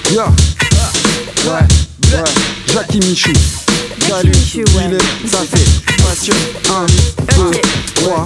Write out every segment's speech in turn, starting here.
Yeah. Ouais. Jackie Michou. Salut, ça fait passion. 1, 2, 3.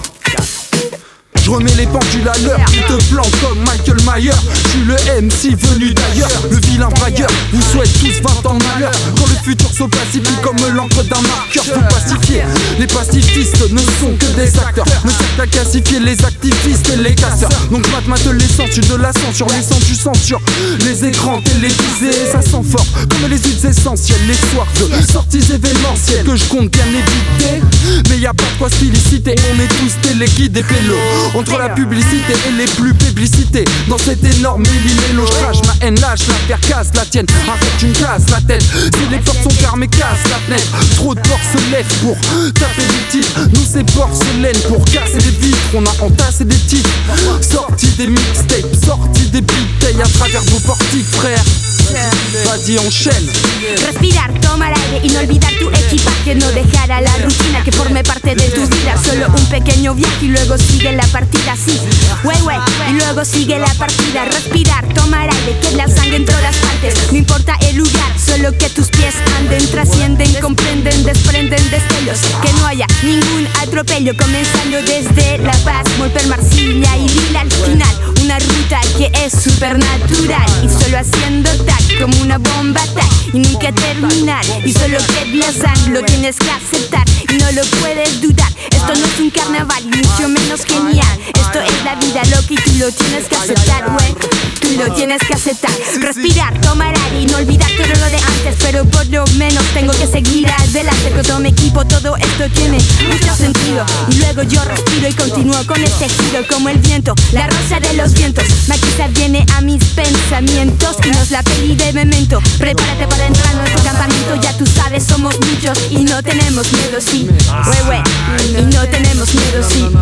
Je remets les pendules à l'heure, tu te plantes comme Michael Mayer. Je suis le MC venu d'ailleurs, le vilain brailleur. Vous souhaite tous 20 ans de malheur. Quand le futur se pacifie comme l'encre d'un marqueur. Faut pacifier, les pacifistes ne sont que des acteurs. Ne servent à classifier les activistes et les casseurs. Donc mate les sens, de la censure, les sens du censure. Les écrans télévisés, ça sent fort comme les huiles essentielles. Les soirs de sorties événementielles que je compte bien éviter. Mais y a pas de quoi se féliciter, on est tous téléguides et pélos. Entre la publicité et les plus publicités. Dans cet énorme méli-mélo, je crache ma haine, lâche la terre, casse la tienne. Arrête, tu me casses la tête. Si les portes sont fermées, casse la fenêtre. Trop de porcelaine pour taper des titres. Nous c'est porcelaine pour casser des vitres. On a entassé des titres. Sorti des mixtapes, sorti des bouteilles à travers vos portiques, frère. Vas-y, enchaîne. Respirar, tomar aire y no olvidar tu equipaje. No dejar a la rutina que forme parte de tu vida. Solo un pequeño viaje y luego sigue la partida, sí. Wey, y luego sigue la partida. Respirar, tomar aire, que la sangre en todas partes. No importa el lugar, solo que tus pies anden. Trascienden, comprenden, desprenden destellos. Que no haya ningún atropello. Comenzando desde La Paz, Molper, Marsilia y Lila al final. Una ruta que es supernatural. Y solo haciendo tac como una bomba tac. Y nunca terminar. Y solo que lo tienes que aceptar. Y no lo puedes dudar. Esto no es un carnaval y mucho menos genial. Esto es la vida loca y tú lo tienes que aceptar, güey. Tú lo tienes que aceptar. Respirar, tomar aire y no olvidar todo lo de antes. Pero por lo menos tengo que seguir adelante. Con todo mi equipo todo esto tiene mucho sentido. Y luego yo respiro y continúo con este giro. Como el viento, la rosa de los vientos. Maquisa viene a mis pensamientos. Y no es la peli de Memento. Prepárate para entrar a nuestro campamento. Ya tú sabes, somos muchos y no tenemos miedo, sí. Y no tenemos miedo, sí.